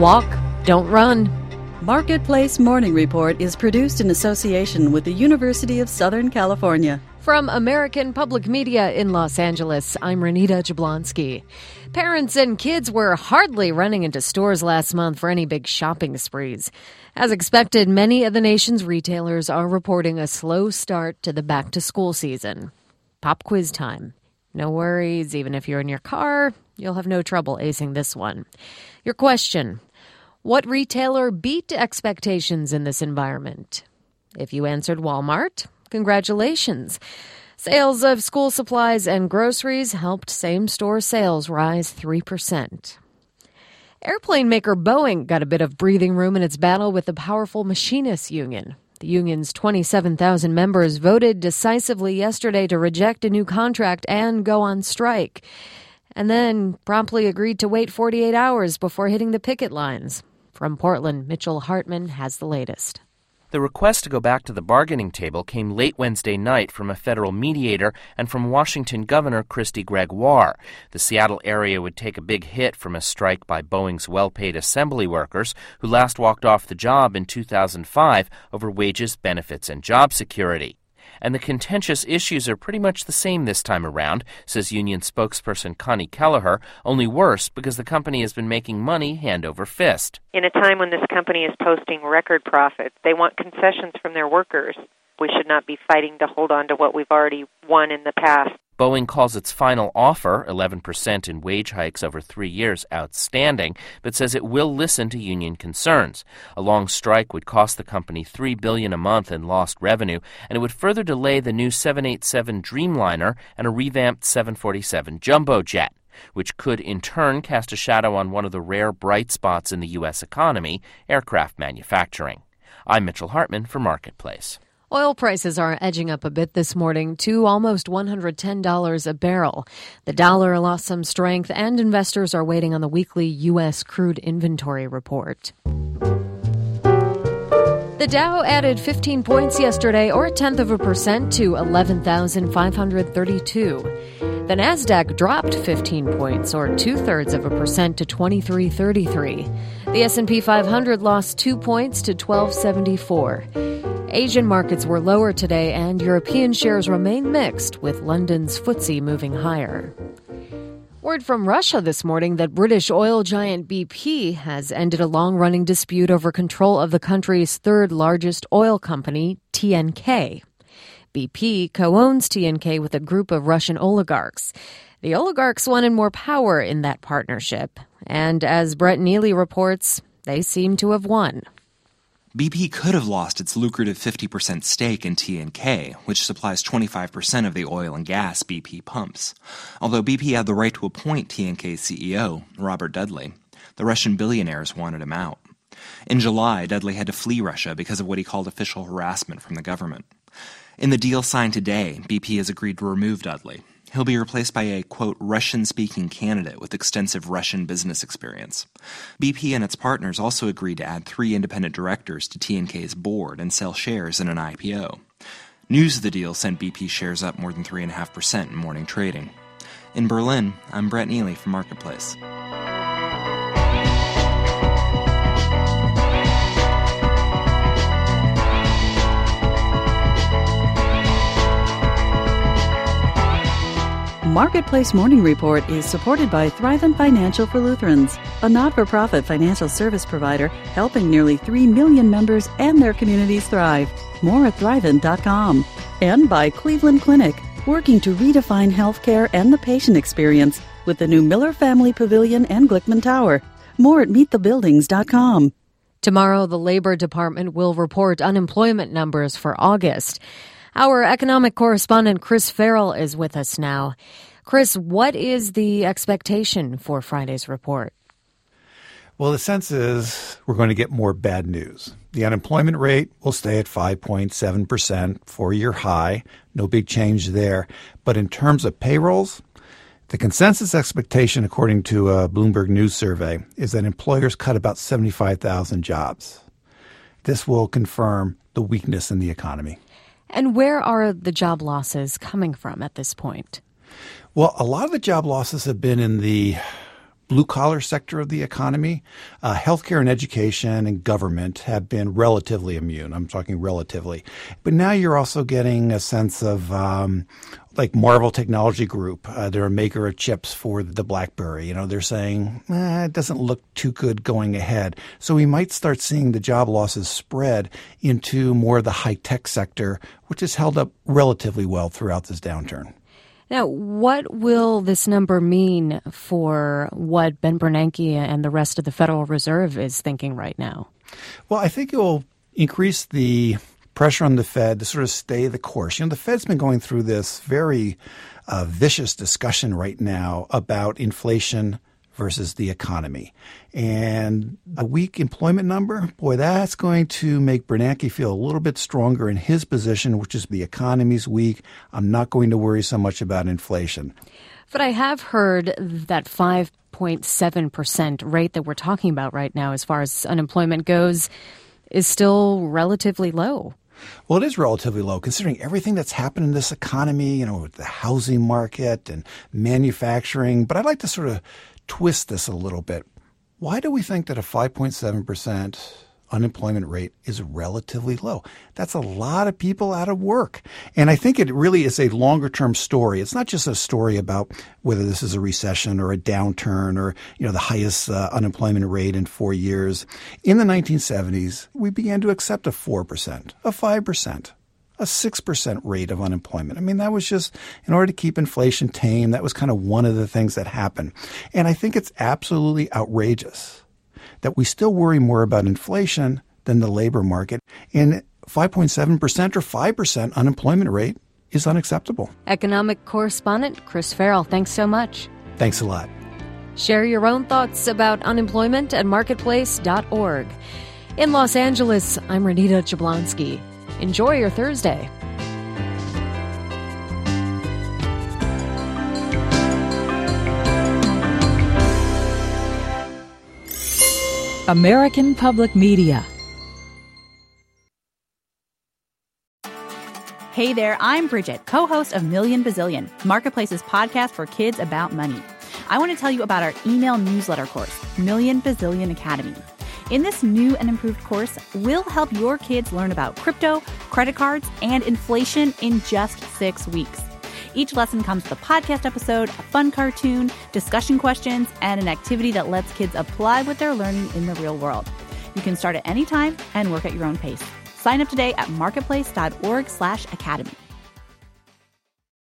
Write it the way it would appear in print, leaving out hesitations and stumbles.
Walk, don't run. Marketplace Morning Report is produced in association with the University of Southern California. From American Public Media in Los Angeles, I'm Renita Jablonski. Parents and kids were hardly running into stores last month for any big shopping sprees. As expected, many of the nation's retailers are reporting a slow start to the back-to-school season. Pop quiz time. No worries, even if you're in your car, you'll have no trouble acing this one. Your question: what retailer beat expectations in this environment? If you answered Walmart, congratulations. Sales of school supplies and groceries helped same-store sales rise 3%. Airplane maker Boeing got a bit of breathing room in its battle with the powerful machinists union. The union's 27,000 members voted decisively yesterday to reject a new contract and go on strike, and then promptly agreed to wait 48 hours before hitting the picket lines. From Portland, Mitchell Hartman has the latest. The request to go back to the bargaining table came late Wednesday night from a federal mediator and from Washington Governor Christy Gregoire. The Seattle area would take a big hit from a strike by Boeing's well-paid assembly workers, who last walked off the job in 2005 over wages, benefits, and job security. And the contentious issues are pretty much the same this time around, says union spokesperson Connie Kelleher, only worse because the company has been making money hand over fist. In a time when this company is posting record profits, they want concessions from their workers. We should not be fighting to hold on to what we've already won in the past. Boeing calls its final offer, 11% in wage hikes over 3 years, outstanding, but says it will listen to union concerns. A long strike would cost the company $3 billion a month in lost revenue, and it would further delay the new 787 Dreamliner and a revamped 747 jumbo jet, which could in turn cast a shadow on one of the rare bright spots in the U.S. economy, aircraft manufacturing. I'm Mitchell Hartman for Marketplace. Oil prices are edging up a bit this morning to almost $110 a barrel. The dollar lost some strength, and investors are waiting on the weekly U.S. crude inventory report. The Dow added 15 points yesterday, or 1/10% to 11,532. The Nasdaq dropped 15 points, or 2/3% to 2333. The S&P 500 lost 2 points to 1274. Asian markets were lower today, and European shares remain mixed, with London's FTSE moving higher. Word from Russia this morning that British oil giant BP has ended a long-running dispute over control of the country's third-largest oil company, TNK. BP co-owns TNK with a group of Russian oligarchs. The oligarchs wanted more power in that partnership, and as Brett Neely reports, they seem to have won. BP could have lost its lucrative 50% stake in TNK, which supplies 25% of the oil and gas BP pumps. Although BP had the right to appoint TNK's CEO, Robert Dudley, the Russian billionaires wanted him out. In July, Dudley had to flee Russia because of what he called official harassment from the government. In the deal signed today, BP has agreed to remove Dudley. He'll be replaced by a, quote, Russian-speaking candidate with extensive Russian business experience. BP and its partners also agreed to add 3 independent directors to TNK's board and sell shares in an IPO. News of the deal sent BP shares up more than 3.5% in morning trading. In Berlin, I'm Brett Neely from Marketplace. Marketplace Morning Report is supported by Thrivent Financial for Lutherans, a not-for-profit financial service provider helping nearly 3 million members and their communities thrive. More at Thrivent.com. And by Cleveland Clinic, working to redefine healthcare and the patient experience with the new Miller Family Pavilion and Glickman Tower. More at MeetTheBuildings.com. Tomorrow, the Labor Department will report unemployment numbers for August. Our economic correspondent Chris Farrell is with us now. Chris, what is the expectation for Friday's report? Well, the sense is we're going to get more bad news. The unemployment rate will stay at 5.7%, 4-year high. No big change there. But in terms of payrolls, the consensus expectation, according to a Bloomberg News survey, is that employers cut about 75,000 jobs. This will confirm the weakness in the economy. And where are the job losses coming from at this point? Well, a lot of the job losses have been in the blue-collar sector of the economy, healthcare and education and government have been relatively immune. I'm talking relatively. But now you're also getting a sense of like Marvell Technology Group. They're a maker of chips for the BlackBerry. They're saying, it doesn't look too good going ahead. So we might start seeing the job losses spread into more of the high-tech sector, which has held up relatively well throughout this downturn. Now, what will this number mean for what Ben Bernanke and the rest of the Federal Reserve is thinking right now? Well, I think it will increase the pressure on the Fed to sort of stay the course. The Fed's been going through this very vicious discussion right now about inflation versus the economy. And a weak employment number, boy, that's going to make Bernanke feel a little bit stronger in his position, which is the economy's weak. I'm not going to worry so much about inflation. But I have heard that 5.7% rate that we're talking about right now as far as unemployment goes is still relatively low. Well, it is relatively low considering everything that's happened in this economy, with the housing market and manufacturing. But I'd like to sort of twist this a little bit. Why do we think that a 5.7% unemployment rate is relatively low? That's a lot of people out of work. And I think it really is a longer-term story. It's not just a story about whether this is a recession or a downturn or, the highest unemployment rate in 4 years. In the 1970s, we began to accept a 4%, a 5%. A 6% rate of unemployment. That was just in order to keep inflation tame. That was kind of one of the things that happened. And I think it's absolutely outrageous that we still worry more about inflation than the labor market. And 5.7% or 5% unemployment rate is unacceptable. Economic correspondent Chris Farrell, thanks so much. Thanks a lot. Share your own thoughts about unemployment at marketplace.org. In Los Angeles, I'm Renita Jablonski. Enjoy your Thursday. American Public Media. Hey there, I'm Bridget, co-host of Million Bazillion, Marketplace's podcast for kids about money. I want to tell you about our email newsletter course, Million Bazillion Academy. In this new and improved course, we'll help your kids learn about crypto, credit cards, and inflation in just 6 weeks. Each lesson comes with a podcast episode, a fun cartoon, discussion questions, and an activity that lets kids apply what they're learning in the real world. You can start at any time and work at your own pace. Sign up today at marketplace.org/academy.